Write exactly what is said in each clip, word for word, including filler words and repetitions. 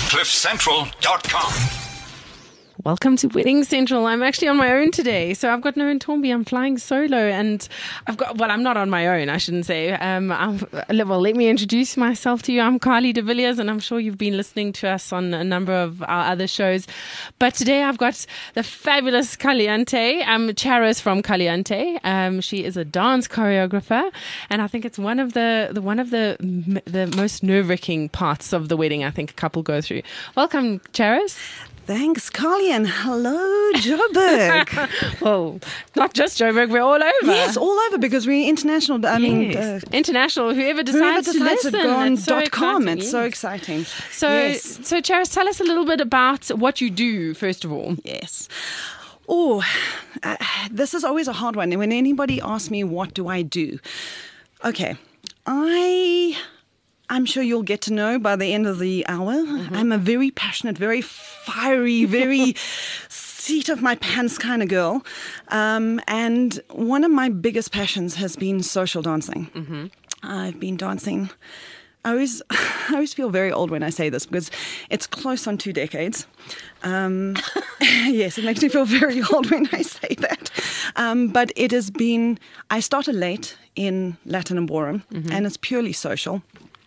cliff central dot com. Welcome to Wedding Central. I'm actually on my own today. So I've got no Ntombi. I'm flying solo and I've got, well, I'm not on my own, I shouldn't say. Um, I'm, well, let me introduce myself to you. I'm Carly de Villiers and I'm sure you've been listening to us on a number of our other shows. But today I've got the fabulous Caliente. Um, Charis from Caliente. Um, she is a dance choreographer and I think it's one of the, the one of the the most nerve-wracking parts of the wedding I think a couple go through. Welcome, Charis. Thanks, Carly, and hello, Joburg. Well, not just Joburg, we're all over. Yes, all over because we're international. I yes. mean, uh, international. Whoever decides, whoever decides to to listen. go on it's so dot com. exciting. It's yes. so exciting. So, yes. so Charis, tell us a little bit about what you do, first of all. Yes. Oh, uh, this is always a hard one. When anybody asks me, what do I do? Okay, I... I'm sure you'll get to know by the end of the hour. Mm-hmm. I'm a very passionate, very fiery, very seat of my pants kind of girl. Um, and one of my biggest passions has been social dancing. Mm-hmm. I've been dancing. I always, I always feel very old when I say this because it's close on two decades. Um, yes, it makes me feel very old when I say that. Um, but it has been, I started late in Latin and Ballroom, mm-hmm. and it's purely social.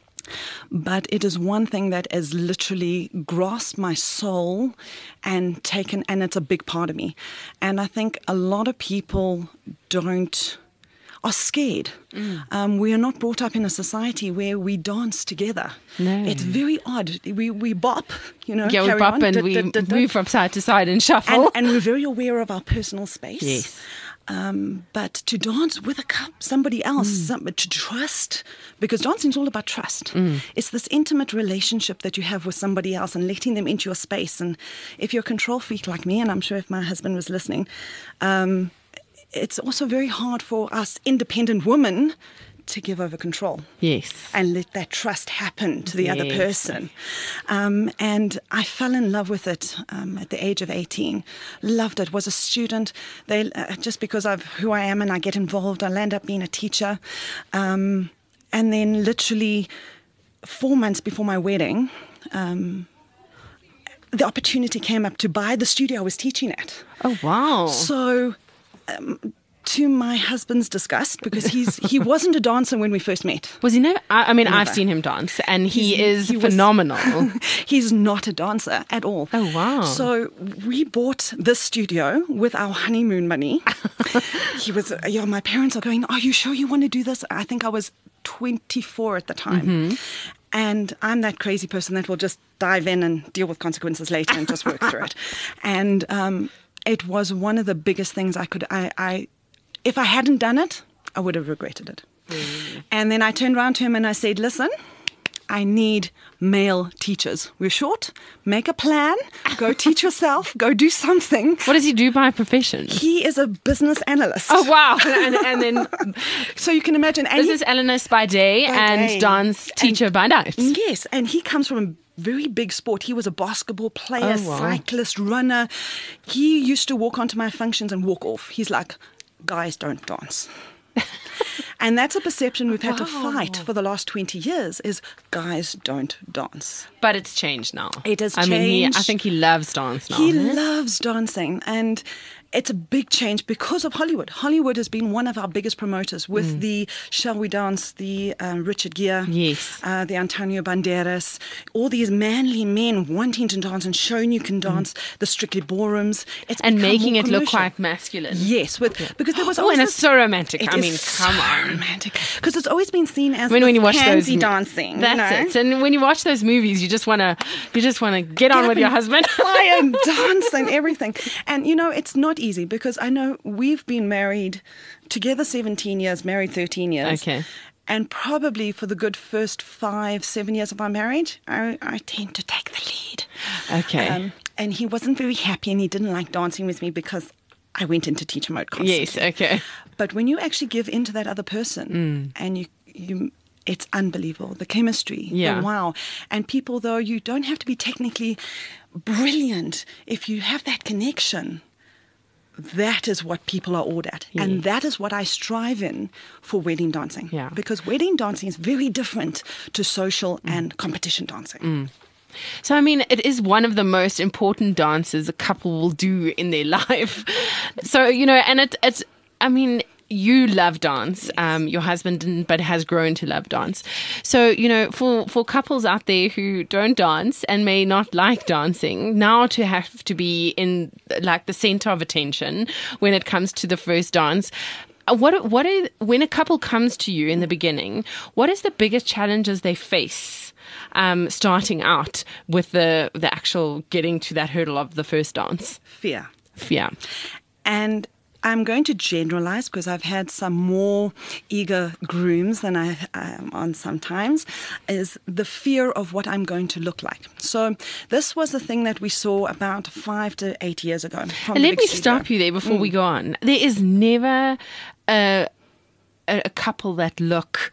But it is one thing that has literally grasped my soul and taken, and it's a big part of me. And I think a lot of people don't, are scared. Mm. Um, we are not brought up in a society where we dance together. No. It's very odd. We we bop, you know. Yeah, we bop on. and did, we did, did, move from side to side and shuffle. And, and we're very aware of our personal space. Yes. Um, but to dance with a cup, somebody else, mm. some, to trust, because dancing is all about trust. Mm. It's this intimate relationship that you have with somebody else and letting them into your space. And if you're a control freak like me, and I'm sure if my husband was listening, um, it's also very hard for us independent women to give over control. Yes. And let that trust happen to the yes. other person. Um, and I fell in love with it um, at the age of eighteen. Loved it. Was a student. They uh, just because of who I am and I get involved, I land up being a teacher. Um, and then literally four months before my wedding, um, the opportunity came up to buy the studio I was teaching at. Oh, wow. So... Um, to my husband's disgust, because he's he wasn't a dancer when we first met. Was he never? I, I mean, never. I've seen him dance, and he he's, is he phenomenal. Was, he's not a dancer at all. Oh, wow. So we bought this studio with our honeymoon money. he was, yeah, my parents are going, are you sure you want to do this? I think I was twenty-four at the time. Mm-hmm. And I'm that crazy person that will just dive in and deal with consequences later and just work through it. And um, it was one of the biggest things I could, I, I if I hadn't done it, I would have regretted it. Mm. And then I turned around to him and I said, listen, I need male teachers. We're short. Make a plan. Go teach yourself. Go do something. What does he do by profession? He is a business analyst. Oh, wow. and, and then... So you can imagine... Business he, analyst by day by and day. dance teacher and, by night. Yes. And he comes from a very big sport. He was a basketball player, oh, wow. cyclist, runner. He used to walk onto my functions and walk off. He's like... guys don't dance. And that's a perception we've had wow. to fight for the last twenty years is guys don't dance. But it's changed now. It has I changed. mean, he, I think he loves dance now. He huh? loves dancing. And it's a big change because of Hollywood. Hollywood has been one of our biggest promoters with mm. the Shall We Dance, the um, Richard Gere, yes. uh, the Antonio Banderas, all these manly men wanting to dance and showing you can dance, mm. the Strictly Ballrooms. It's and making it commercial. look quite masculine. Yes, with yeah. because there was oh, always and it's so romantic. It I mean, so come on. romantic. Because it's always been seen as when, when you watch pansy those, dancing. That's you know? it. And when you watch those movies, you just want to you just want to get, get on with your husband. Fly and dance and everything. And, you know, it's not easy because I know we've been married together seventeen years, married thirteen years. Okay. And probably for the good first five, seven years of our marriage, I, I tend to take the lead. Okay. Um, and he wasn't very happy and he didn't like dancing with me because I went into teacher mode constantly. Yes, okay. But when you actually give in to that other person mm. and you, you, it's unbelievable. The chemistry, yeah. the wow. And people, though, you don't have to be technically brilliant. If you have that connection, that is what people are awed at. Yeah. And that is what I strive in for wedding dancing. Yeah. Because wedding dancing is very different to social mm. and competition dancing. Mm. So, I mean, it is one of the most important dances a couple will do in their life. So, you know, and it, it's, I mean, you love dance, um, your husband didn't, but has grown to love dance. So, you know, for, for couples out there who don't dance and may not like dancing, now to have to be in like the center of attention when it comes to the first dance, what, what are, when a couple comes to you in the beginning, what is the biggest challenges they face um, starting out with the, the actual getting to that hurdle of the first dance? Fear. Fear. And I'm going to generalize because I've had some more eager grooms than I am on sometimes, is the fear of what I'm going to look like. So this was the thing that we saw about five to eight years ago. From And the let big me studio. stop you there before Mm. we go on. There is never a, a, a couple that look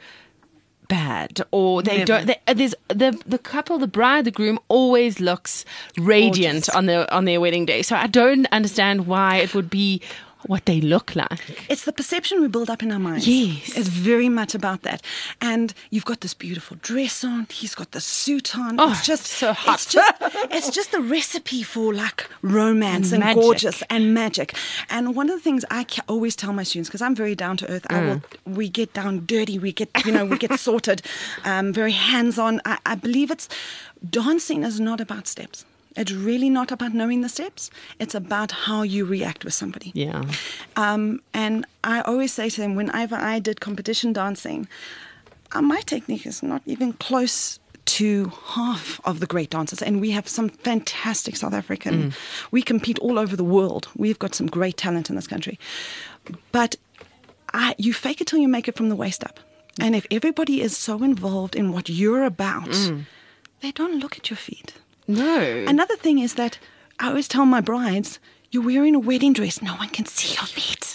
bad, or they Never. don't. They, there's the the couple, the bride, the groom always looks radiant Gorgeous. on their on their wedding day. So I don't understand why it would be what they look like. It's the perception we build up in our minds. Yes. It's very much about that. And you've got this beautiful dress on. He's got the suit on. Oh, it's just so hot. It's just, it's just the recipe for like romance and, Magic. gorgeous and magic. And one of the things I ca- always tell my students, because I'm very down to earth, I will, we get down dirty, we get, you know, we get sorted, um, very hands-on. I, I believe it's, dancing is not about steps. It's really not about knowing the steps. It's about how you react with somebody. Yeah. Um, and I always say to them, whenever I did competition dancing, uh, my technique is not even close to half of the great dancers. And we have some fantastic South African. Mm. We compete all over the world. We've got some great talent in this country. But I, you fake it till you make it from the waist up. And if everybody is so involved in what you're about, mm. they don't look at your feet. No. Another thing is that I always tell my brides, you're wearing a wedding dress. No one can see your feet.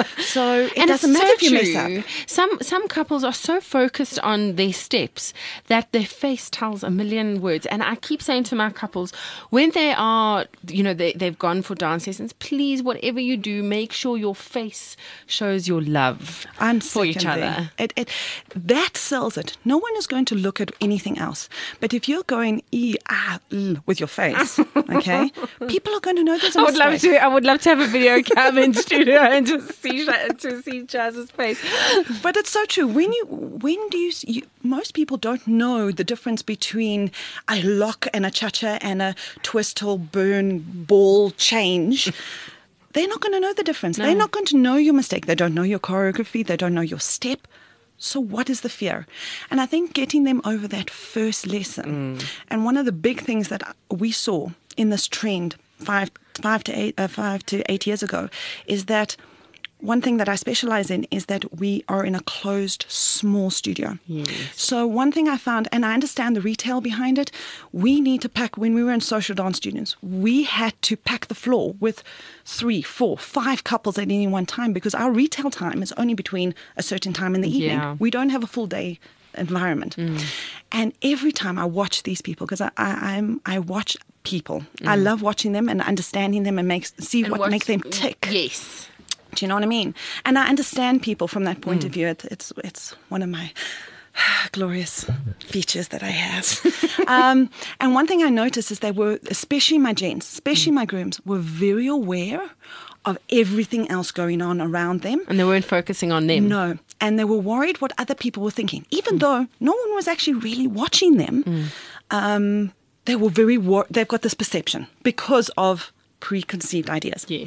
So it and doesn't it's matter so if you true. mess up. Some some couples are so focused on their steps that their face tells a million words. And I keep saying to my couples, when they are, you know, they, they've gone for dance lessons, please, whatever you do, make sure your face shows your love I'm for each second other. there. It, it, that sells it. No one is going to look at anything else. But if you're going e, ah, l, with your face, okay, people are going to know there's a I would love mistake. to. I would love to have a video cam in studio and just see to see Chaz's face. But it's so true. When you, when do you, you? Most people don't know the difference between a lock and a cha-cha and a twist or burn ball change. They're not going to know the difference. No. They're not going to know your mistake. They don't know your choreography. They don't know your step. So what is the fear? And I think getting them over that first lesson. Mm. And one of the big things that we saw in this trend five, five to eight, uh, five to eight years ago is that one thing that I specialize in is that we are in a closed, small studio. Yes. So one thing I found, and I understand the retail behind it, we need to pack, when we were in social dance students, we had to pack the floor with three, four, five couples at any one time because our retail time is only between a certain time in the evening. Yeah. We don't have a full day environment. Mm. And every time I watch these people, because I, I, I'm, I watch people, mm. I love watching them and understanding them and make, see and what makes them tick. Yes. Do you know what I mean? And I understand people from that point mm. of view. It, it's it's one of my glorious features that I have. um, and one thing I noticed is they were, especially my gents, especially mm. my grooms, were very aware of everything else going on around them. And they weren't focusing on them. No. And they were worried what other people were thinking. Even mm. though no one was actually really watching them, mm. um, they were very wor- they've got this perception because of preconceived ideas. Yes.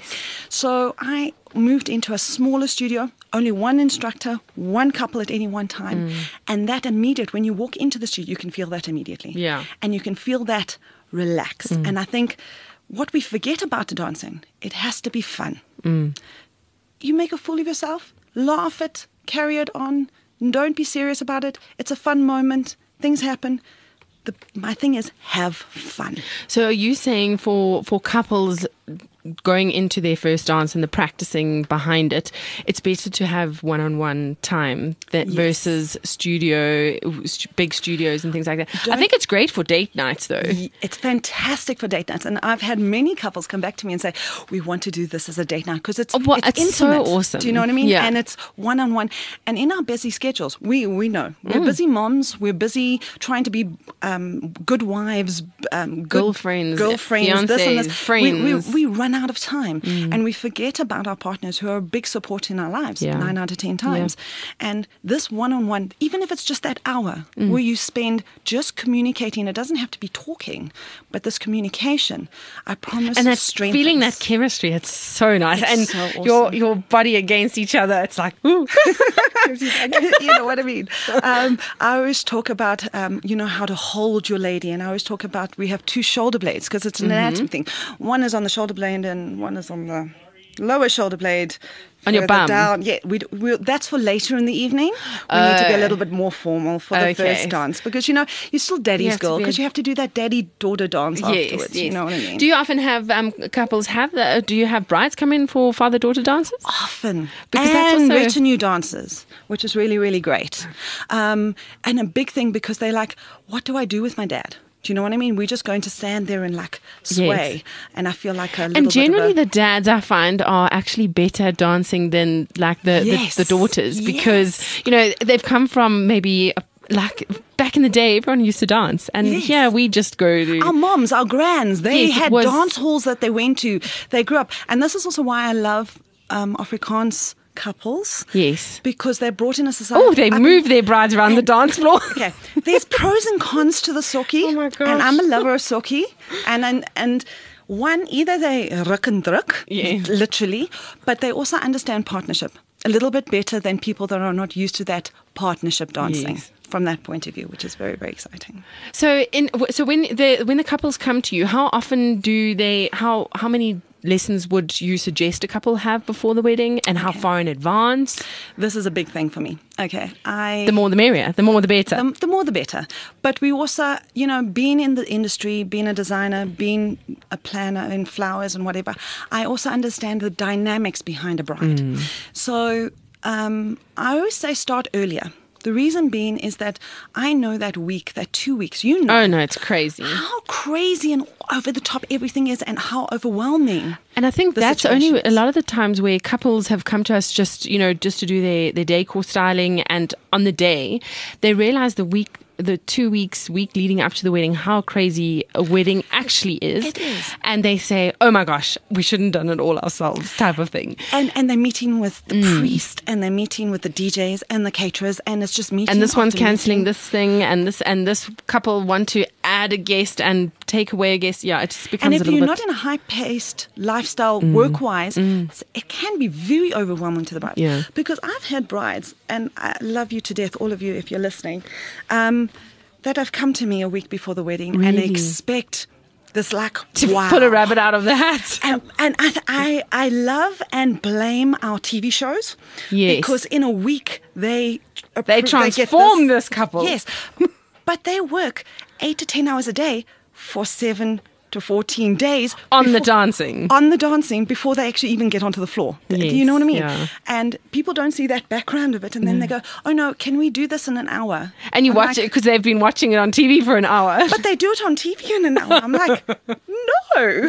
So I moved into a smaller studio, only one instructor, one couple at any one time. Mm. And that immediate, when you walk into the studio, you can feel that immediately. Yeah. And you can feel that relax. Mm. And I think what we forget about the dancing, it has to be fun. Mm. You make a fool of yourself, laugh it, carry it on, don't be serious about it. It's a fun moment, things happen. The, my thing is have fun. So are you saying for, for couples going into their first dance and the practicing behind it, it's better to have one-on-one time that Yes. versus studio, st- big studios and things like that. I Don't- think it's great for date nights though. Y- It's fantastic for date nights, and I've had many couples come back to me and say, "We want to do this as a date night because it's Oh, well, it's, it's so intimate." awesome. Do you know what I mean? Yeah. And it's one on one. And in our busy schedules, we we know we're Mm. busy moms. We're busy trying to be um, good wives, um, good Girlfriends, girlfriends, this and this. fiancés, We, we, friends. we run out of time, and we forget about our partners who are a big support in our lives. Yeah. Nine out of ten times. And this one on one, even if it's just that hour where you spend just communicating, it doesn't have to be talking, but this communication, I promise, And that strengthens. feeling that chemistry, it's so nice. It's and so awesome. your your body against each other, it's like, ooh. You know what I mean? Um, I always talk about, um, you know, how to hold your lady. And I always talk about we have two shoulder blades because it's an Mm-hmm. anatomy thing. One is on the shoulder blade and one is on the lower shoulder blade. On your further bum. Down. Yeah, we, we, that's for later in the evening. We need to be a Oh. little bit more formal for the Okay. first dance because, you know, you're still daddy's have to girl be- because you have to do that daddy-daughter dance Yes, afterwards. yes. You know what I mean? Do you often have um, couples have that? Do you have brides come in for father-daughter dances? Often. Because that's and also- retinue dances, which is really, really great. Um, and a big thing because they're like, what do I do with my dad? Do you know what I mean? We're just going to stand there and like sway. Yes. And I feel like a little And generally, bit of a, the dads I find are actually better at dancing than like the, Yes. the, the daughters because Yes. you know they've come from maybe uh, like back in the day everyone used to dance and Yes. here we just go to our moms, our grands, they Yes, it had was- dance halls that they went to. They grew up. And this is also why I love um, Afrikaans couples. Yes. Because they're brought in a society. Oh, they I move their brides around the dance floor. Okay, there's pros and cons to the socky. Oh my gosh. And I'm a lover of socky. And and, and one, either they ruk and druk, Yeah. literally, but they also understand partnership a little bit better than people that are not used to that partnership dancing. Yes. From that point of view, which is very, very exciting. So in so when the when the couples come to you, how often do they how how many lessons would you suggest a couple have before the wedding and how far in advance? This is a big thing for me. Okay, I The more the merrier, the more the better. the, the more the better. But we also, you know, being in the industry, being a designer, being a planner in flowers and whatever, I also understand the dynamics behind a bride. So um, I always say start earlier. The reason being is that I know that week, that two weeks, you know. Oh no, it's crazy. How crazy and over the top everything is and how overwhelming. And I think the that's situation only a is. lot of the times where couples have come to us just, you know, just to do their, their decor styling. And on the day, they realize the week, the two weeks, week leading up to the wedding, how crazy a wedding actually is. It is. And they say, oh my gosh, we shouldn't have done it all ourselves type of thing. And and they're meeting with the Mm. priest and they're meeting with the D Js and the caterers and it's just meeting. And this one's after cancelling meeting. this thing and this and this couple want to add a guest and take away a guest. Yeah, it just becomes And a if little you're bit... not in a high-paced lifestyle, work-wise, it can be very overwhelming to the bride. Yeah. Because I've had brides, and I love you to death, all of you, if you're listening, um, that have come to me a week before the wedding and Really? expect this like to wow. pull a rabbit out of the hat. And, and I, I, I love and blame our T V shows. Yes. Because in a week they They appro- get transform this couple. Yes, but they work eight to ten hours a day for seven to fourteen days On the before- dancing. On the dancing before they actually even get onto the floor. Do you Yes, know what I mean? yeah. And people don't see that background of it, and then they go, "Oh no, can we do this in an hour?" And you I'm watch like, it because they've been watching it on T V for an hour. but they do it on T V in an hour. I'm like, no.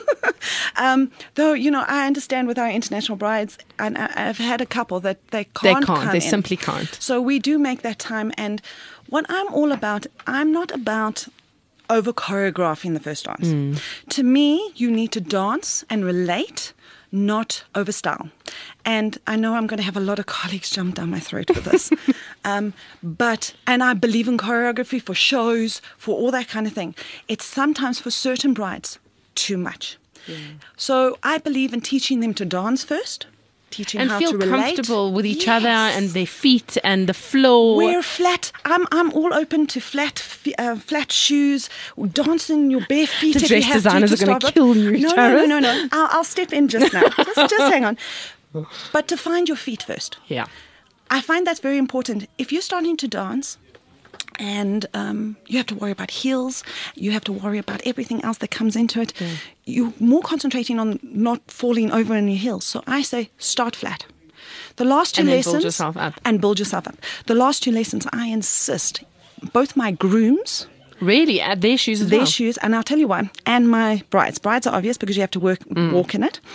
um, though, you know, I understand with our international brides, and I, I've had a couple that they They can't. can't. come They in. simply can't. So we do make that time. And what I'm all about, I'm not about over choreographing the first dance. Mm. To me, you need to dance and relate, not over style. And I know I'm going to have a lot of colleagues jump down my throat with this. um, but, and I believe in choreography for shows, for all that kind of thing. It's sometimes for certain brides too much. So I believe in teaching them to dance first, teaching And how feel to relate. comfortable with each Yes. other and their feet and the floor. Wear flat. I'm I'm all open to flat f- uh, flat shoes. Dance in your bare feet. The if dress you have designers to, are to gonna start with. kill you, No, no, no, Charis. no, no. I'll, I'll step in just now. just, just hang on. But to find your feet first. Yeah. I find that's very important. If you're starting to dance And um, you have to worry about heels. You have to worry about everything else that comes into it. Mm. You're more concentrating on not falling over in your heels. So I say start flat. The last two and lessons. Build yourself up. And build yourself up. The last two lessons, I insist, both my grooms. Really? Add their shoes as their well? Their shoes. And I'll tell you why. And my brides. Brides are obvious because you have to work, mm. walk in it.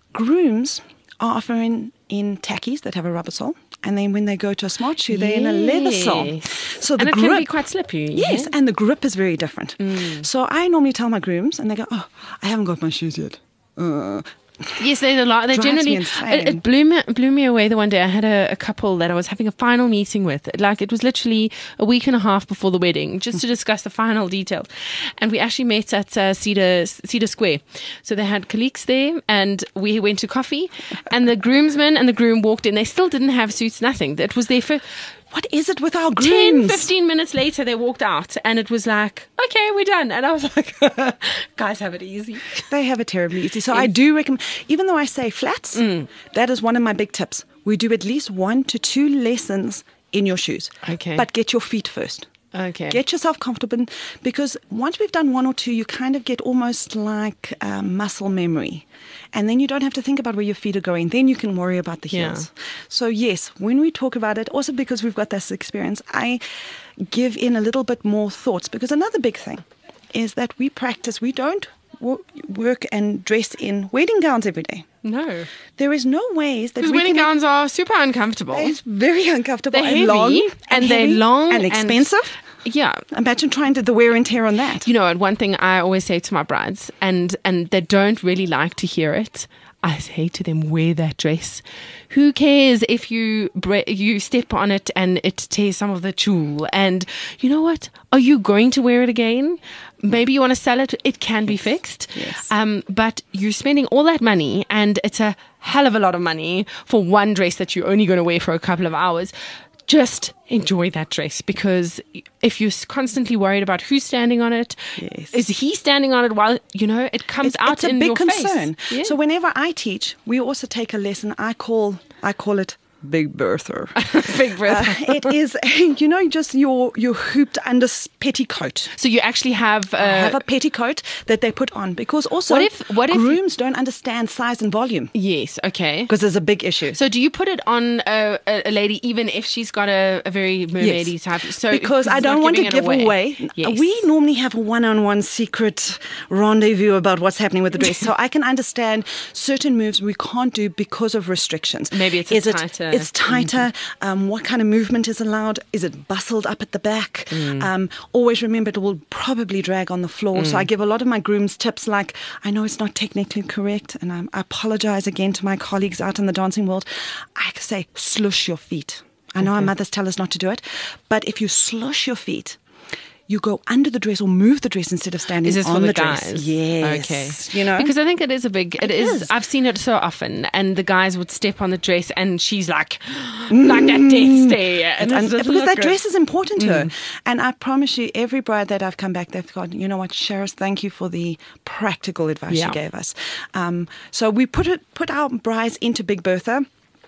Grooms are offering in tackies that have a rubber sole. And then when they go to a smart shoe, they're yes. in a leather sole. So the and it grip can be quite slippery. Yes, yeah? and the grip is very different. Mm. So I normally tell my grooms, and they go, "Oh, I haven't got my shoes yet." Uh, Yes, they're a lot. They generally. It, it blew me blew me away the one day. I had a, a couple that I was having a final meeting with. Like it was literally a week and a half before the wedding, just to discuss the final details. And we actually met at uh, Cedar Cedar Square. So they had colleagues there, and we went to coffee. And the groomsmen and the groom walked in. They still didn't have suits. Nothing. It was their first. What is it with our grooms? ten, fifteen minutes later, they walked out and it was like, okay, we're done. And I was like, guys have it easy. They have it terribly easy. So yes. I do recommend, even though I say flats, mm. that is one of my big tips. We do at least one to two lessons in your shoes. Okay. But get your feet first. Okay. Get yourself comfortable, because once we've done one or two, you kind of get almost like um, muscle memory. And then you don't have to think about where your feet are going. Then you can worry about the heels. Yeah. So yes, when we talk about it, also because we've got this experience, I give in a little bit more thoughts, because another big thing is that we practice, we don't w- work and dress in wedding gowns every day. No. There is no ways that we wedding can... gowns are super uncomfortable. It's very uncomfortable. They're and heavy, long. And, and heavy, they're long. And expensive. And, yeah. Imagine trying to the wear and tear on that. You know, and one thing I always say to my brides, and, and they don't really like to hear it, I say to them, wear that dress. Who cares if you bre- you step on it and it tears some of the tulle? And you know what? Are you going to wear it again? Maybe you want to sell it. It can be fixed. Yes. Um, but you're spending all that money, and it's a hell of a lot of money for one dress that you're only going to wear for a couple of hours. Just enjoy that dress, because if you're constantly worried about who's standing on it, yes. is he standing on it while, you know, it comes it's, out it's a in big your concern. face. Yeah. So whenever I teach, we also take a lesson. I call I call it Big Bertha. Big Bertha. Uh, it is, you know, just your your hooped under petticoat. So you actually have uh, I have a petticoat that they put on, because also what if, what grooms if, don't understand size and volume. Yes, okay. Because there's a big issue. So do you put it on a, a lady even if she's got a, a very mermaidy yes. type? So because I don't want to give away. away. Yes. We normally have a one-on-one secret rendezvous about what's happening with the dress. So I can understand certain moves we can't do because of restrictions. Maybe it's is tighter. It, it's tighter. Mm-hmm. Um, what kind of movement is allowed? Is it bustled up at the back? Mm. Um, always remember it will probably drag on the floor. Mm. So I give a lot of my grooms tips like, I know it's not technically correct, and I, I apologize again to my colleagues out in the dancing world. I say, slush your feet. I know okay. our mothers tell us not to do it, but if you slush your feet, you go under the dress or move the dress instead of standing is this on for the, the guys? dress. Yes. Okay. You know? Because I think it is a big, it, it is, is. I've seen it so often, and the guys would step on the dress and she's like, like that death stare. And and because that good. dress is important to mm. her. And I promise you, every bride that I've come back, they've gone, you know what, Sharis, thank you for the practical advice yeah. you gave us. Um, so we put it, put our brides into Big Bertha.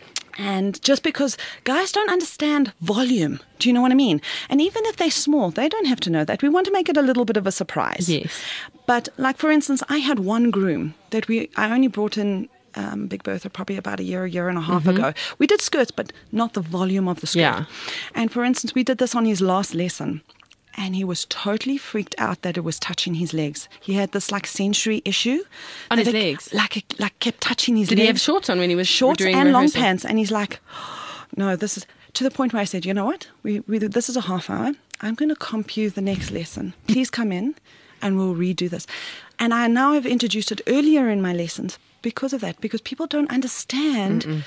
And just because guys don't understand volume, do you know what I mean? And even if they're small, they don't have to know that. We want to make it a little bit of a surprise. Yes. But like, for instance, I had one groom that we I only brought in um, Big Bertha probably about a year, a year and a half mm-hmm. ago. We did skirts, but not the volume of the skirt. Yeah. And for instance, we did this on his last lesson. And he was totally freaked out that it was touching his legs. He had this like sensory issue. On his it, legs? Like it like kept touching his Did legs. Did he have shorts on when he was shorts doing and rehearsal? long pants? And he's like, oh, no, this is... To the point where I said, you know what? We, we This is a half hour. I'm going to comp you the next lesson. Please come in and we'll redo this. And I now have introduced it earlier in my lessons because of that. Because people don't understand Mm-mm.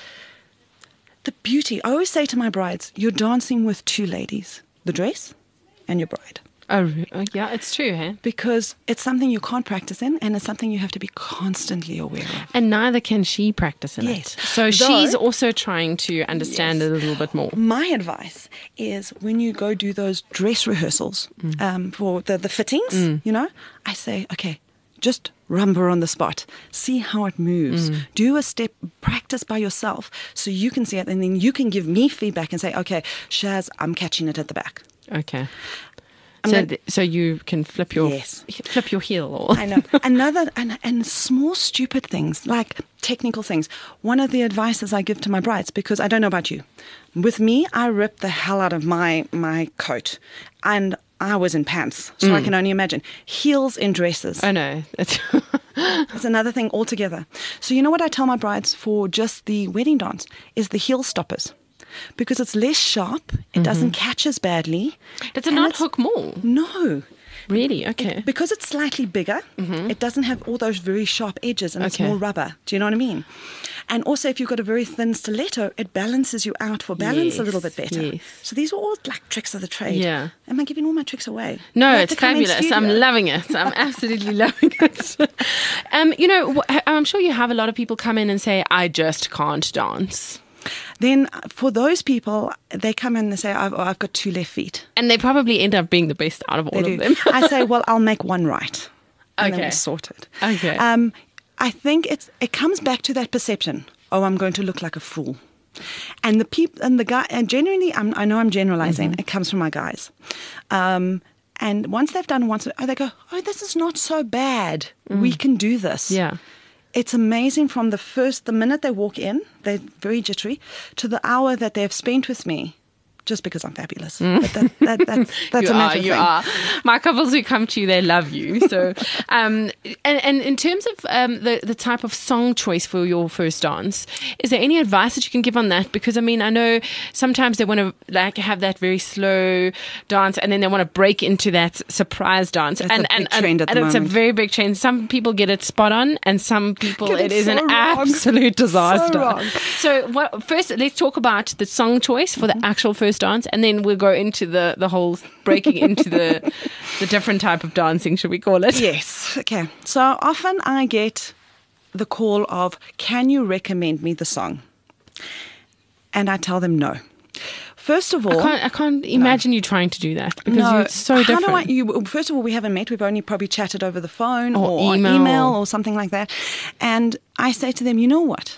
the beauty. I always say to my brides, you're dancing with two ladies. The dress and your bride. Oh, yeah, it's true, huh? Because it's something you can't practice in, and it's something you have to be constantly aware of. And neither can she practice in yes. it. So Though, she's also trying to understand yes. it a little bit more. My advice is when you go do those dress rehearsals mm. um, for the, the fittings, mm. you know, I say, okay, just rumba on the spot. See how it moves. Mm. Do a step, practice by yourself so you can see it, and then you can give me feedback and say, okay, Shaz, I'm catching it at the back. Okay. I'm So, gonna- th- so you can flip your Yes. flip your heel, or I know. Another, and, and small stupid things, like technical things. One of the advices I give to my brides, because I don't know about you. With me, I rip the hell out of my, my coat. And I was in pants, so I can only imagine. Heels in dresses. I know. It's It's another thing altogether. So you know what I tell my brides for just the wedding dance is the heel stoppers. Because it's less sharp, it doesn't catch as badly. Does it and not it's- hook more? No. Really? Okay. Because it's slightly bigger, it doesn't have all those very sharp edges and it's Okay. more rubber. Do you know what I mean? And also, if you've got a very thin stiletto, it balances you out for balance a little bit Yes, better. yes. So these are all like tricks of the trade. Yeah. Am I giving all my tricks away? No, You have it's to come in fabulous. I'm studio. loving it. I'm absolutely loving it. Um, you know, wh- I'm sure you have a lot of people come in and say, "I just can't dance," Then uh, for those people, they come in and say, I've, oh, I've got two left feet. and they probably end up being the best out of all They of do. them. I say, well, I'll make one right. And then Okay. we're sorted. Okay. Um, I think it's it comes back to that perception. Oh, I'm going to look like a fool. And the people and the guy and generally, I'm, I know I'm generalizing. Mm-hmm. It comes from my guys. Um, and once they've done once, oh, they go, oh, this is not so bad. We can do this. Yeah. It's amazing from the first, the minute they walk in, they're very jittery, to the hour that they've spent with me, just because I'm fabulous. But that, that, that's, that's you a are, matter of you thing. are. My couples who come to you, they love you. So, um, and, and in terms of um, the the type of song choice for your first dance, is there any advice that you can give on that? Because I mean, I know sometimes they want to like have that very slow dance, and then they want to break into that surprise dance. That's and a and big trend and, at and the it's a moment. very big trend. Some people get it spot on, and some people Get it it is so an wrong. absolute disaster. wrong. So, what, first, let's talk about the song choice for the Mm-hmm. actual first dance, and then we'll go into the, the whole breaking into the the different type of dancing, should we call it? Yes. Okay. So often I get the call of, can you recommend me the song? And I tell them no. First of all, I can't, I can't imagine you trying to do that because no, you're so how different. do I, you, first of all, we haven't met. We've only probably chatted over the phone Or or, email. on email or something like that. And I say to them, you know what?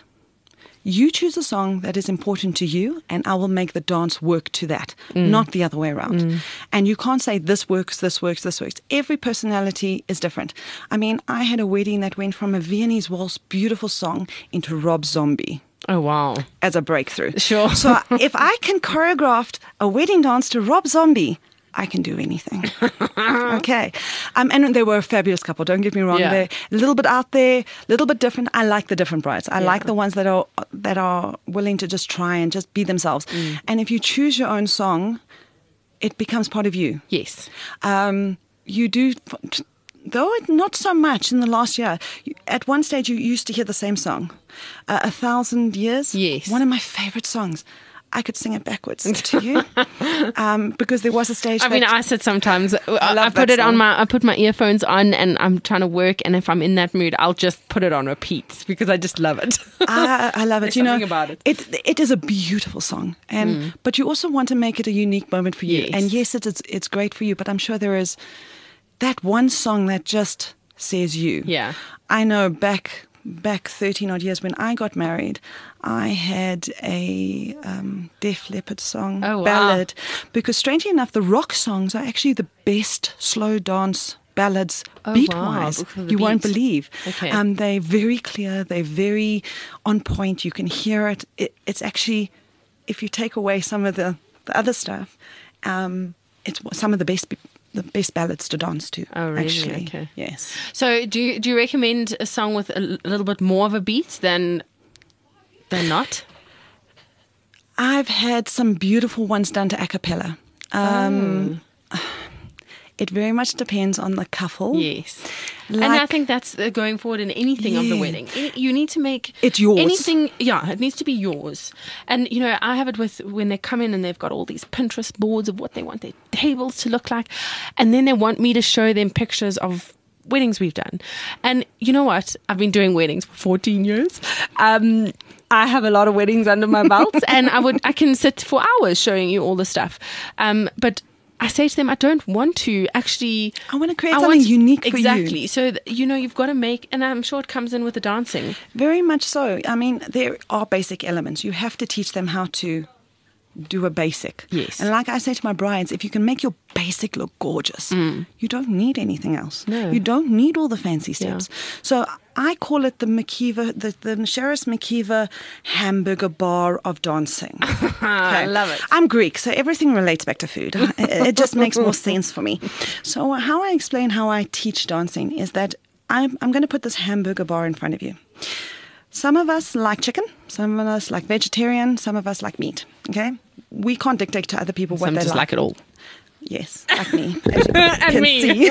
You choose a song that is important to you, and I will make the dance work to that, Mm. not the other way around. And you can't say this works, this works, this works. Every personality is different. I mean, I had a wedding that went from a Viennese waltz, beautiful song, into Rob Zombie Oh, wow. as a breakthrough. Sure. So if I can choreograph a wedding dance to Rob Zombie, I can do anything. Okay. Um, and they were a fabulous couple, don't get me wrong. Yeah. They're a little bit out there, a little bit different. I like the different brides. I Yeah. like the ones that are that are willing to just try and just be themselves. Mm. And if you choose your own song, it becomes part of you. Yes. Um, you do, though it, not so much in the last year. You- At one stage, you used to hear the same song, uh, A Thousand Years. Yes. One of my favorite songs. I could sing it backwards to you um, because there was a stage. I mean, that, I said sometimes I, I love put that it on song. my, I put my earphones on and I'm trying to work. And if I'm in that mood, I'll just put it on repeat because I just love it. I, I love it. There's you know, something about it. It it is a beautiful song, and but you also want to make it a unique moment for you. Yes. And yes, it is. It's great for you, but I'm sure there is that one song that just says you. Yeah. I know back back thirteen odd years when I got married, I had a um, Def Leppard song Oh, wow. ballad because strangely enough, the rock songs are actually the best slow dance ballads Oh, beat wow, wise. because of the You won't beat. believe. Okay. Um, they're very clear. They're very on point. You can hear it. it it's actually, if you take away some of the, the other stuff, um, it's some of the best the best ballads to dance to. Oh, really? Actually. Okay. Yes. So do you, do you recommend a song with a l- little bit more of a beat than than not? I've had some beautiful ones done to a cappella. Um, It very much depends on the couple. Yes. and I Like- think that's uh, going forward in anything of the Yeah. wedding. Any- You need to make It's yours. Anything, yeah, it needs to be yours. And, you know, I have it with when they come in and they've got all these Pinterest boards of what they want their tables to look like. And then they want me to show them pictures of weddings we've done. And you know what? I've been doing weddings for fourteen years. Um, I have a lot of weddings under my belt and I would, I can sit for hours showing you all the stuff. Um, but I say to them, I don't want to actually. I want to create I something want- unique for you. Exactly. So, th- you know, you've got to make, and I'm sure it comes in with the dancing. Very much so. I mean, there are basic elements. You have to teach them how to do a basic. Yes. And like I say to my brides, if you can make your basic look gorgeous, mm. you don't need anything else. No. You don't need all the fancy steps. Yeah. So I call it the McKeever, the, the Cheris McKeever hamburger bar of dancing. Okay. I love it. I'm Greek, so everything relates back to food. it, it just makes more sense for me. So how I explain how I teach dancing is that I'm, I'm going to put this hamburger bar in front of you. Some of us like chicken, some of us like vegetarian, some of us like meat, okay? We can't dictate to other people what some they just like. like it all. Yes, like me, as you and can me. see.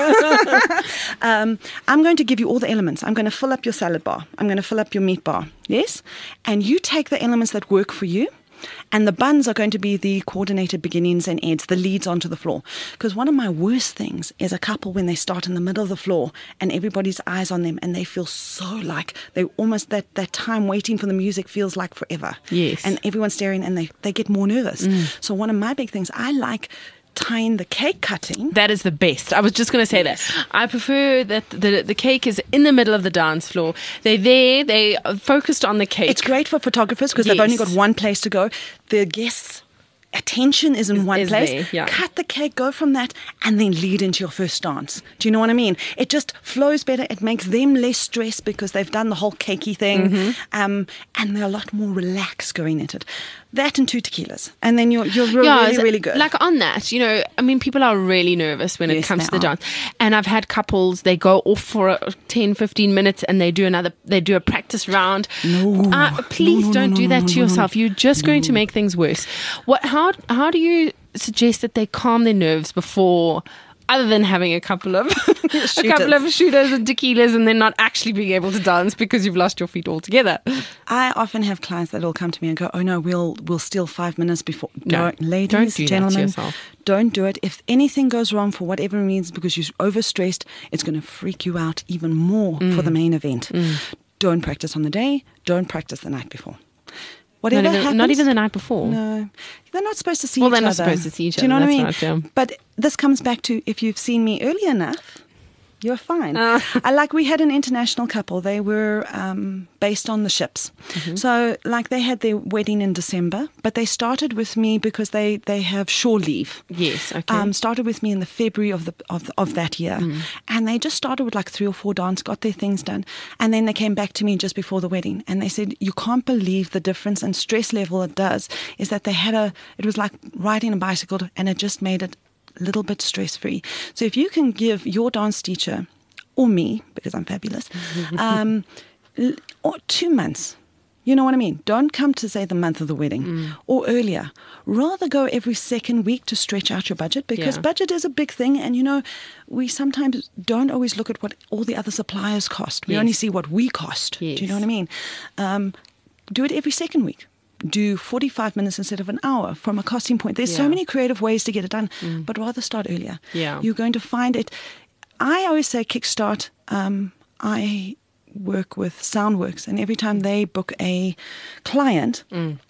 um, I'm going to give you all the elements. I'm going to fill up your salad bar. I'm going to fill up your meat bar, yes? And you take the elements that work for you, and the buns are going to be the coordinated beginnings and ends, the leads onto the floor. Because one of my worst things is a couple when they start in the middle of the floor and everybody's eyes on them and they feel so like they almost, that, that time waiting for the music feels like forever. Yes. And everyone's staring and they, they get more nervous. Mm. So one of my big things, I like tying the cake cutting. That is the best. I was just going to say that. I prefer that the the cake is in the middle of the dance floor. They're there. They are focused on the cake. It's great for photographers because Yes. they've only got one place to go. The guests' attention is in Is- one is place. there, yeah. Cut the cake, go from that, and then lead into your first dance. Do you know what I mean? It just flows better. It makes them less stressed because they've done the whole cakey thing, Mm-hmm. um, and they're a lot more relaxed going into it. That and two tequilas, and then you're you're Yeah, really is it- really good. Like on that, you know, I mean, people are really nervous when it Yes, comes they to the are. dance. And I've had couples, they go off for a ten, fifteen minutes and they do another, they do a practice round. No. Uh, please No, no, don't no, do no, that no, to no, no. yourself. You're just going to make things worse. What? How, how do you suggest that they calm their nerves before, other than having a couple of a couple of shooters and tequilas and then not actually being able to dance because you've lost your feet altogether? I often have clients that will come to me and go, "Oh no, we'll we'll steal five minutes before." No, Don't, ladies, don't do that to gentlemen, yourself. don't do it. If anything goes wrong for whatever reason because you're overstressed, it's going to freak you out even more Mm. for the main event. Don't practice on the day. Don't practice the night before. Not Whatever even, happens, not even the night before. no, they're not supposed to see Well, each they're not other. supposed to see each Do you know other, what I mean? that's right, yeah. But this comes back to if you've seen me early enough, you're fine. Ah. I like we had an international couple. They were um, based on the ships. Mm-hmm. So like they had their wedding in December, but they started with me because they, they have shore leave. Yes, okay. Um, started with me in the February of the of, of that year, and they just started with like three or four dance, got their things done, and then they came back to me just before the wedding, and they said, "You can't believe the difference and stress level it does." Is that they had a? It was like riding a bicycle, and it just made it a little bit stress free. So if you can give your dance teacher, or me, because I'm fabulous, um, l- or two months. You know what I mean? Don't come to, say, the month of the wedding Mm. or earlier. Rather go every second week to stretch out your budget because Yeah. budget is a big thing. And, you know, we sometimes don't always look at what all the other suppliers cost. We Yes. only see what we cost. Do you Yes. know what I mean? Um, do it every second week. Do forty-five minutes instead of an hour from a costing point. There's so Yeah. many creative ways to get it done, but rather start earlier. Yeah. You're going to find it. I always say kickstart. Um, I work with Soundworks, and every time they book a client,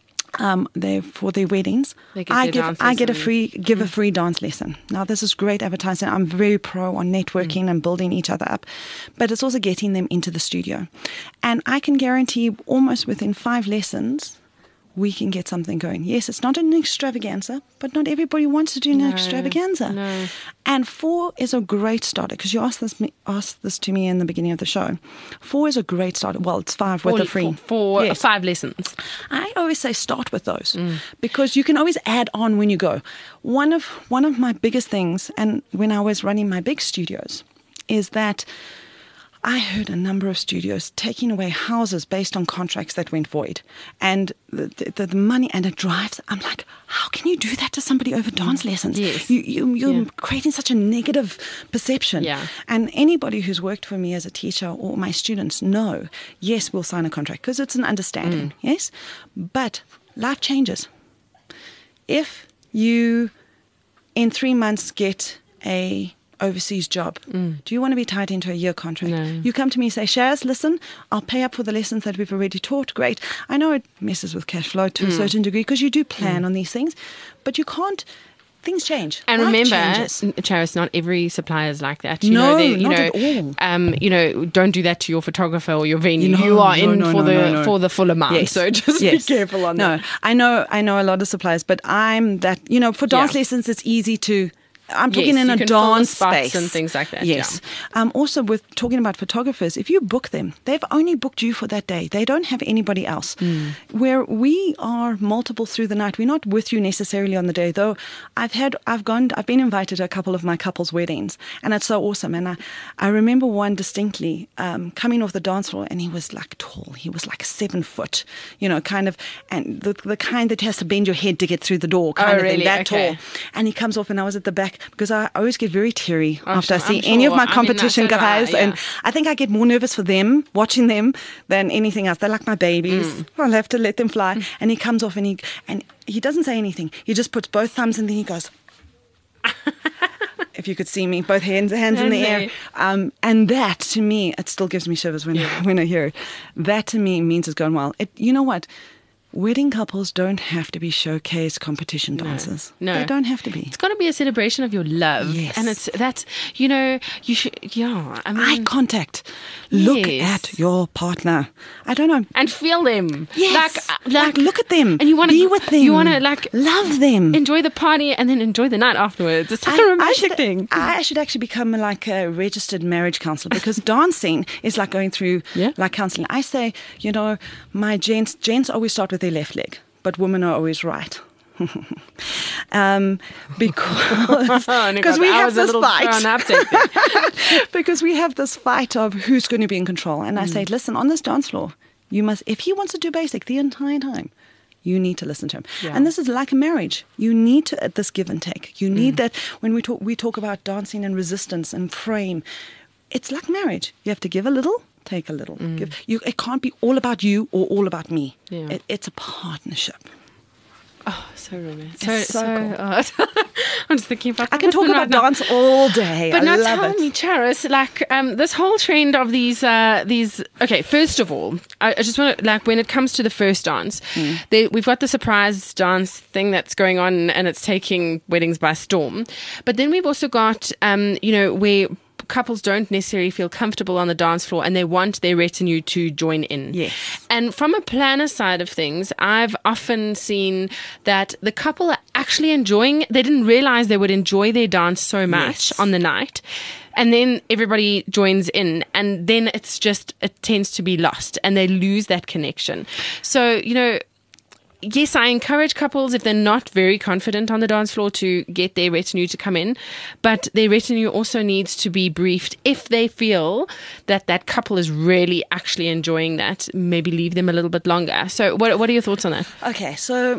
um, they for their weddings, They get I their give dance I get a lesson. free give a free dance lesson. Now this is great advertising. I'm very pro on networking and building each other up, but it's also getting them into the studio, and I can guarantee almost within five lessons, we can get something going. Yes, it's not an extravaganza, but not everybody wants to do an No, extravaganza. no. And four is a great starter because you asked this me, asked this to me in the beginning of the show. Four is a great starter. Well, it's five with for, a free. for, for Yes. five lessons. I always say start with those because you can always add on when you go. One of one of my biggest things, and when I was running my big studios, is that I heard a number of studios taking away houses based on contracts that went void, and the, the, the money and it drives. I'm like, how can you do that to somebody over dance lessons? Yes. You, you, you're Yeah. creating such a negative perception. Yeah. And anybody who's worked for me as a teacher or my students know, yes, we'll sign a contract because it's an understanding, yes? But life changes. If you, in three months, get a overseas job, do you want to be tied into a year contract? No. You come to me and say, Shaz, listen, I'll pay up for the lessons that we've already taught. Great. I know it messes with cash flow to a certain degree because you do plan on these things, but you can't things change. And Life remember, changes. n- Charis, not every supplier is like that. You No, know, they, you not know, at all. Um, you know, don't do that to your photographer or your venue. No, you are no, in no, for no, the no, no. for the full amount. Yes. So just Yes. be careful on no, that. I know, I know a lot of suppliers, but I'm that. You know, for dance Yeah. lessons, it's easy to. I'm talking Yes, in you a can fill the dance spots space and things like that, Yes. Um, also, with talking about photographers, if you book them, they've only booked you for that day. They don't have anybody else. Mm. Where we are multiple through the night, we're not with you necessarily on the day. Though I've had, I've gone, I've been invited to a couple of my couples' weddings, and it's so awesome. And I, I remember one distinctly um, coming off the dance floor, and he was like tall. He was like seven foot, you know, kind of, and the the kind that has to bend your head to get through the door, kind Oh, of really? thing, that Okay. tall. And he comes off, and I was at the back because I always get very teary Oh, after I sure, see I'm any of sure. my I mean, competition so do I, guys, yeah. and I think I get more nervous for them watching them than anything else. They're like my babies. Mm. I'll have to let them fly. And he comes off, and he and he doesn't say anything. He just puts both thumbs, and then he goes. If you could see me, both hands hands in the air, Okay. um, and that to me, it still gives me shivers when when I hear it. That to me means it's going well. It, you know what? Wedding couples don't have to be showcase competition dancers. No. They don't have to be. It's got to be a celebration of your love. Yes. And it's that's, you know, you should, yeah. I mean, Eye contact. Look Yes. at your partner. I don't know. and feel them. Yes. Like, uh, Like, look at them. And you want to be with them. You want to like love them. enjoy the party and then enjoy the night afterwards. It's like I- a I romantic should, thing. I should actually become like a registered marriage counselor because dancing is like going through Yeah. like counseling. I say, you know, my gents, gents always start with their left leg, but women are always right. um, because Oh, Nicole, because we I have was a this little fight. thrown up there. because we have this fight of who's going to be in control. And I Mm. say, listen, on this dance floor, you must, if he wants to do basic the entire time, you need to listen to him. Yeah. And this is like a marriage. You need to, this give and take. You Mm. need that when we talk, we talk about dancing and resistance and frame. It's like marriage. You have to give a little, take a little. Give, you, it can't be all about you or all about me. Mm. Yeah. It, it's a partnership. Oh, so romantic. So, It's so so, cool. oh, I'm just thinking about I can talk right about now. dance all day. But I now love tell it. me, Charis, like um, this whole trend of these, uh, these. Okay, first of all, I, I just want to like when it comes to the first dance, Mm. they, we've got the surprise dance thing that's going on, and it's taking weddings by storm. But then we've also got, um, you know, where couples don't necessarily feel comfortable on the dance floor and they want their retinue to join in. Yes. And from a planner side of things, I've often seen that the couple are actually enjoying, they didn't realize they would enjoy their dance so much Yes. on the night. And then everybody joins in, and then it's just, it tends to be lost and they lose that connection. So, you know, yes, I encourage couples, if they're not very confident on the dance floor, to get their retinue to come in. But their retinue also needs to be briefed. If they feel that that couple is really actually enjoying that, maybe leave them a little bit longer. So what, what are your thoughts on that? Okay, so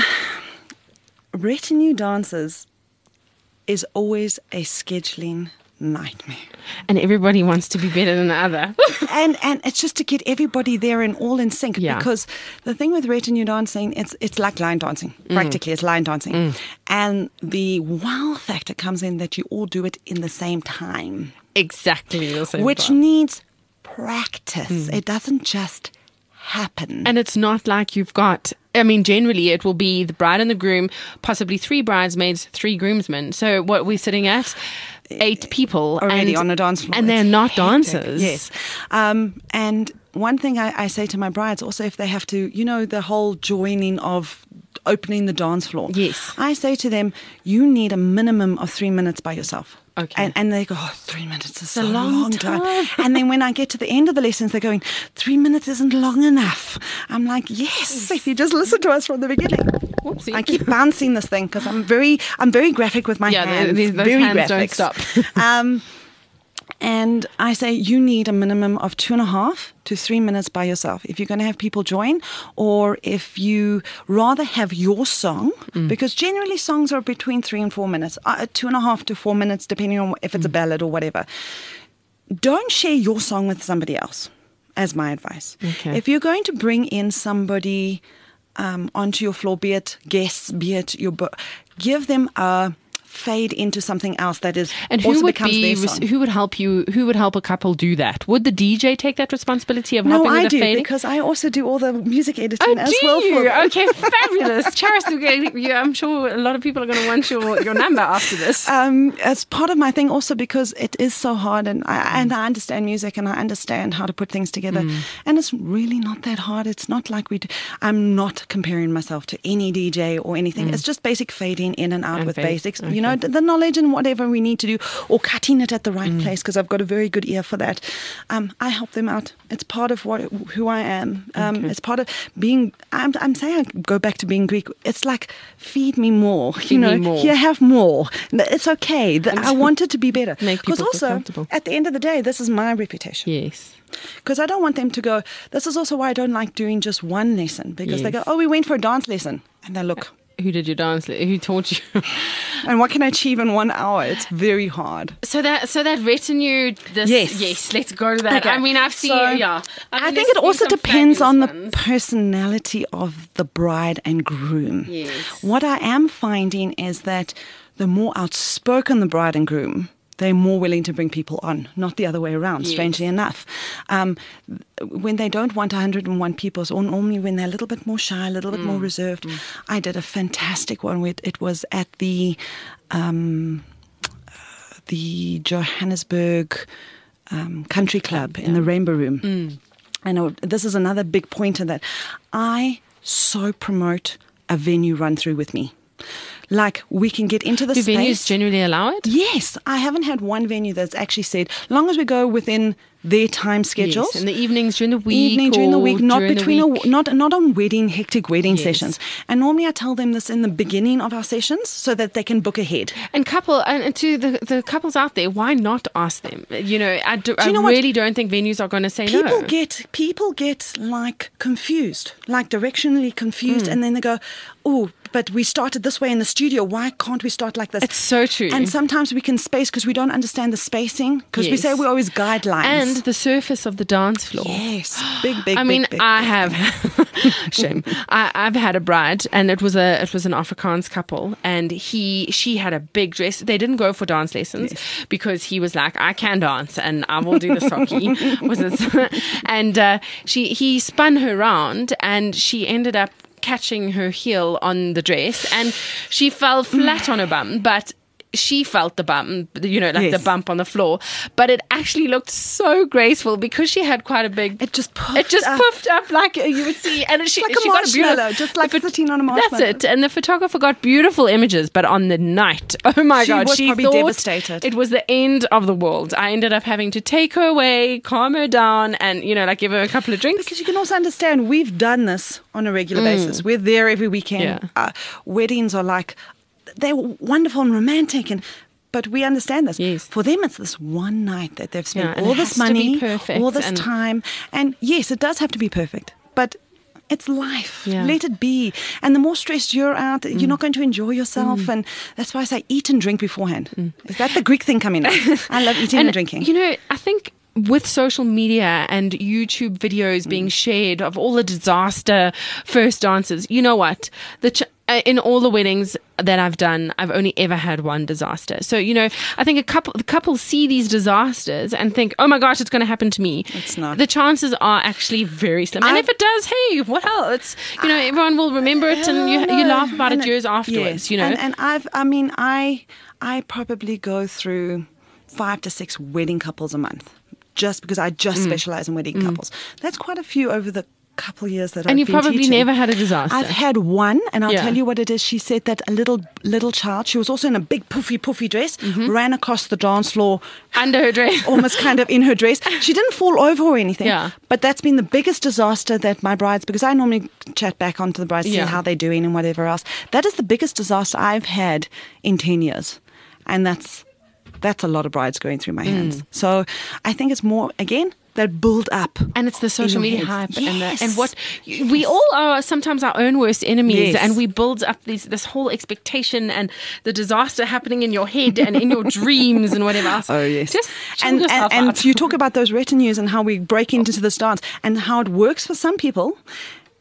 retinue dancers is always a scheduling nightmare. And everybody wants to be better than the other. and and it's just to get everybody there and all in sync. Yeah. Because the thing with retinue dancing, it's it's like line dancing. Practically, it's line dancing. And the wow factor comes in that you all do it in the same time, Exactly the same which time. needs practice. It doesn't just happen. And it's not like you've got, I mean, generally it will be the bride and the groom, possibly three bridesmaids, three groomsmen. So what we're sitting at, eight people. Already and, on a dance floor. And they're It's not hectic. dancers. Yes. Um, and one thing I, I say to my brides also, if they have to, you know, the whole joining of opening the dance floor. Yes. I say to them, you need a minimum of three minutes by yourself. Okay. And, and they go, oh, three minutes is a so long long, time. time. And then when I get to the end of the lessons, they're going, three minutes isn't long enough. I'm like, yes, if you just listen to us from the beginning. Whoopsie. I keep bouncing this thing because I'm very, I'm very graphic with my Yeah, hands. these- those very hands don't graphic. stop. um, and I say you need a minimum of two and a half to three minutes by yourself if you're going to have people join, or if you rather have your song, because generally songs are between three and four minutes, uh, two and a half to four minutes, depending on if it's a ballad or whatever. Don't share your song with somebody else, as my advice. Okay. If you're going to bring in somebody um, onto your floor, be it guests, be it your, bo- give them a fade into something else that is And also who would becomes be their song. who would help you? Who would help a couple do that? Would the D J take that responsibility of No, helping I with the do fading? because I also do all the music editing Oh, as do well. you? For them. Okay, fabulous. Charis, yeah, I'm sure a lot of people are going to want your, your number after this. Um, as part of my thing, also because it is so hard, and I and I understand music, and I understand how to put things together, Mm. and it's really not that hard. It's not like we. Do, I'm not comparing myself to any D J or anything. It's just basic fading in and out Mm. And with fade. basics. Okay. You know, the, the knowledge and whatever we need to do, or cutting it at the Mm. right place because I've got a very good ear for that. Um, I help them out. It's part of what who I am. Um, Okay. It's part of being. I'm, I'm saying I go back to being Greek. It's like feed me more. Feed you know, me more. here have more. It's okay. The- I want it to be better. Make people feel also, comfortable. at the end of the day, this is my reputation. Yes. Because I don't want them to go. This is also why I don't like doing just one lesson because they go, Yes. "Oh, we went for a dance lesson," and they look. Who did you dance? Who taught you? And what can I achieve in one hour? It's very hard. So that so that retinue. This, Yes. yes. Let's go to that. Okay. I mean, I've seen. So, yeah. I, mean, think there's it also been some depends on the fabulous ones. personality of the bride and groom. Yes. What I am finding is that the more outspoken the bride and groom, they're more willing to bring people on, not the other way around, Yes. strangely enough. Um, when they don't want one hundred and one people, or normally when they're a little bit more shy, a little bit Mm. more reserved. I did a fantastic one where it was at the um, the Johannesburg um, Country Club in the Rainbow Room. Mm. I know this is another big pointer that I so promote a venue run through with me. Like we can get into the Do space. venues generally allow it? Yes, I haven't had one venue that's actually said, long as we go within their time schedules. Yes. In the evenings during the week. Evening during the or week, not during the between week. a not not on wedding hectic wedding Yes. sessions. And normally I tell them this in the beginning of our sessions so that they can book ahead. And couple and and to the the couples out there, why not ask them? You know, I, do, Do you I know what? really don't think venues are going to say People no. get people get like confused, like directionally confused, Hmm. and then they go, "Oh, but we started this way in the studio. Why can't we start like this?" It's so true. And sometimes we can space because we don't understand the spacing because we Yes. say we're always guidelines. And the surface of the dance floor. yes, big, big. I big, mean, big, I big. have shame. I, I've had a bride, and it was a it was an Afrikaans couple, and he she had a big dress. They didn't go for dance lessons because he was like, I can dance and I will do the socky. was it? And uh, she he spun her round, and she ended up catching her heel on the dress, and she fell flat on her bum, but. She felt the bump, you know, like Yes. the bump on the floor, but it actually looked so graceful because she had quite a big. It just puffed It just up. puffed up like you would see, and she, like a she got a beautiful, marshmallow, just like the phot- sitting on a marshmallow. That's it. And the photographer got beautiful images, but on the night, oh my She god, was she probably thought devastated. it was the end of the world. I ended up having to take her away, calm her down, and you know, like give her a couple of drinks. Because you can also understand we've done this on a regular basis. We're there every weekend. Mm. Yeah. Uh, weddings are like they're wonderful and romantic, and but we understand this. Yes. For them, it's this one night that they've spent Yeah, and all it this has to be money, perfect all this and- time, and yes, it does have to be perfect, but. It's life. Yeah. Let it be. And the more stressed you're out, you're not going to enjoy yourself. And that's why I say eat and drink beforehand. Is that the Greek thing coming out? I love eating and, drinking. You know, I think with social media and YouTube videos being shared of all the disaster first dances, you know what? The ch- uh, in all the weddings that I've done, I've only ever had one disaster. So, you know, I think a couple the couples see these disasters and think, oh my gosh, it's going to happen to me. It's not. The chances are actually very slim. And I've- if it does, hey, what hell? It's, you know, everyone will remember it and you, you laugh about And it years afterwards, yes. you know. And, and I've, I mean, I, I probably go through five to six wedding couples a month, just because I Mm. just specialize in wedding couples. That's quite a few over the couple of years that I've And you've been probably teaching. never had a disaster. I've had one, and I'll Yeah. tell you what it is. She said that a little little child, she was also in a big poofy poofy dress, Mm-hmm. ran across the dance floor. Under her dress. Almost kind of in her dress. She didn't fall over or anything. Yeah. But that's been the biggest disaster that my brides, because I normally chat back onto the brides, see Yeah. how they're doing and whatever else. That is the biggest disaster I've had in ten years. And that's that's a lot of brides going through my Mm. hands. So I think it's more, again, that build up. And it's the social your media heads. hype and the, Yes. and what we all are sometimes our own worst enemies, Yes. and we build up these this whole expectation and the disaster happening in your head and in your dreams and whatever else. Oh, yes. Just chill and, yourself and, out. and you talk about those retinues and how we break into this dance and how it works for some people.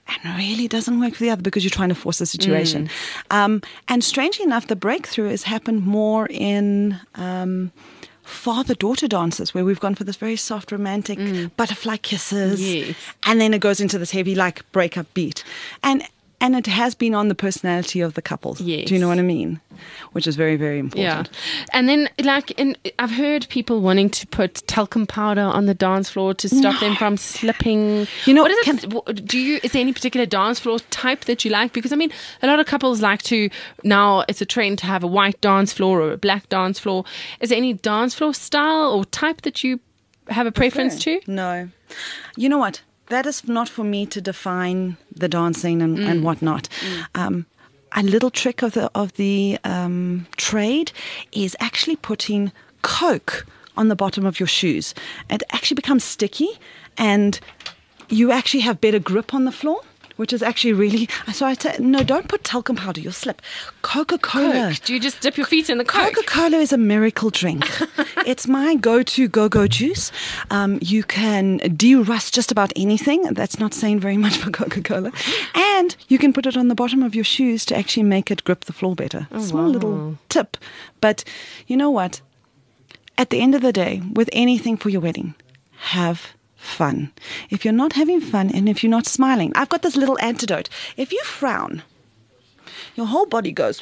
and really doesn't work for the other because you're trying to force a situation. Mm. Um, and strangely enough, the breakthrough has happened more in um, father-daughter dances where we've gone for this very soft, romantic mm. butterfly kisses. Yes. And then it goes into this heavy, like, breakup beat. And And it has been on the personality of the couples. Yes. Do you know what I mean? Which is very, very important. Yeah. And then, like, in, I've heard people wanting to put talcum powder on the dance floor to stop No. them from slipping. You know, what is can- it? what- Do you? Is there any particular dance floor type that you like? Because I mean, a lot of couples like to now. It's a trend to have a white dance floor or a black dance floor. Is there any dance floor style or type that you have a preference to? No. You know what? That is not for me to define the dancing and, mm. and whatnot. Mm. Um, a little trick of the of the um, trade is actually putting Coke on the bottom of your shoes. It actually becomes sticky, and you actually have better grip on the floor, which is actually really... So I say, no, don't put talcum powder, you'll slip. Coca-Cola. Coke. Do you just dip your feet in the Coke? Coca-Cola is a miracle drink. It's my go-to go-go juice. Um, you can de-rust just about anything. That's not saying very much for Coca-Cola. And you can put it on the bottom of your shoes to actually make it grip the floor better. Oh, Small wow. little tip. But you know what? At the end of the day, with anything for your wedding, have fun. If you're not having fun and if you're not smiling, I've got this little antidote. If you frown, your whole body goes.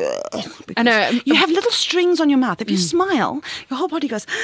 I know. You have little strings on your mouth. If you mm. smile, your whole body goes,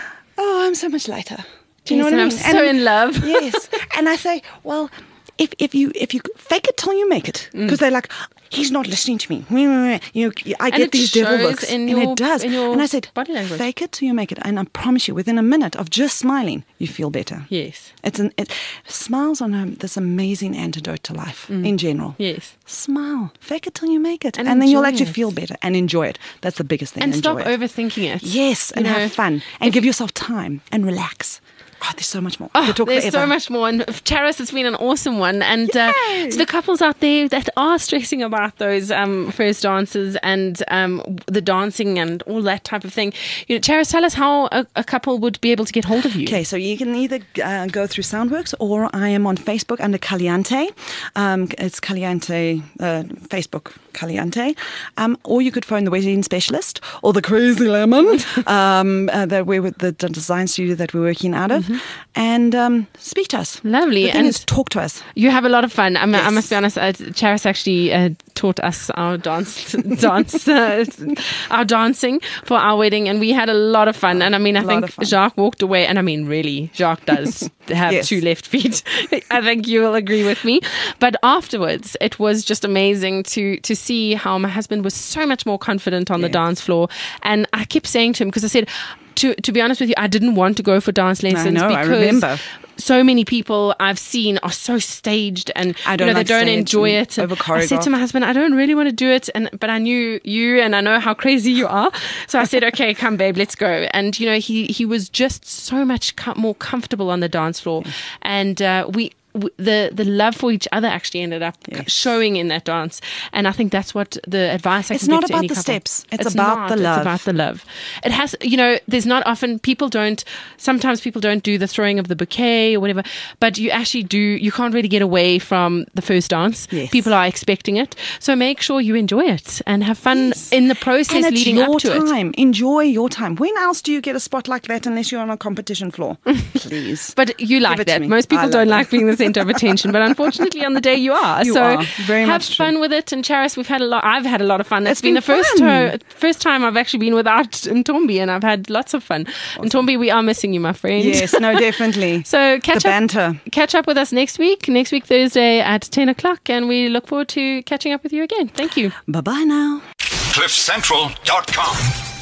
oh, I'm so much lighter. Do you yes, know what I and mean? I'm so and, in love. Yes. And I say, well, if if you if you fake it till you make it, because mm. they're like, he's not listening to me. You know, I and get these devil looks, in and your, it does. And I said, body language. Fake it till you make it, and I promise you, within a minute of just smiling, you feel better. Yes, it's an it, smiles on a, this amazing antidote to life mm. in general. Yes, smile, fake it till you make it, and, and then you'll actually it. feel better and enjoy it. That's the biggest thing. And enjoy stop it. overthinking it. Yes, and you know, have fun, and give yourself time and relax. Oh, there's so much more. Oh, talk there's forever. so much more. And Charis, it's been an awesome one. And uh, to the couples out there that are stressing about those um, first dances and um, the dancing and all that type of thing, you know, Charis, tell us how a, a couple would be able to get hold of you. Okay, so you can either uh, go through Soundworks, or I am on Facebook under Caliente. Um, it's Caliente, uh, Facebook Caliente. Um, or you could phone the wedding specialist or the crazy lemon um, uh, that we're with the design studio that we're working out of. Mm-hmm. And um, speak to us. Lovely. The thing and is, talk to us. You have a lot of fun. I, mean, yes. I must be honest, uh, Charis actually uh, taught us our dance, dance, uh, our dancing for our wedding, and we had a lot of fun. And I mean, I think Jacques walked away, and I mean, really, Jacques does have yes. two left feet. I think you will agree with me. But afterwards, it was just amazing to to see how my husband was so much more confident on yes. the dance floor. And I kept saying to him, because I said, To to be honest with you, I didn't want to go for dance lessons I know, because I remember. so many people I've seen are so staged and I don't you know, like they don't enjoy it. Over I said to my husband, I don't really want to do it, and but I knew you and I know how crazy you are, so I said, okay, come babe, let's go. And you know, he he was just so much com- more comfortable on the dance floor, yes. and uh, we. The the love for each other actually ended up yes. showing in that dance, and I think that's what the advice I it's can not give to about any the couple. steps. It's, it's about not, the love. It's about the love. It has, you know, there's not often people don't. Sometimes people don't do the throwing of the bouquet or whatever, but you actually do. You can't really get away from the first dance. Yes. People are expecting it, so make sure you enjoy it and have fun yes. in the process and it's leading your up to time. it. Enjoy your time. When else do you get a spot like that unless you're on a competition floor? Please. But you like that. Most people I don't like like being the center of attention, but unfortunately on the day you are. You so are. Very have much fun true. with it. And Charis, we've had a lot. I've had a lot of fun. It's It's been, been the first fun. to, first time I've actually been without Ntombi, and I've had lots of fun. Awesome. Ntombi, we are missing you, my friend. Yes, no, definitely. So catch the up, banter. catch up with us next week, next week Thursday at ten o'clock, and we look forward to catching up with you again. Thank you. Bye bye now. cliff central dot com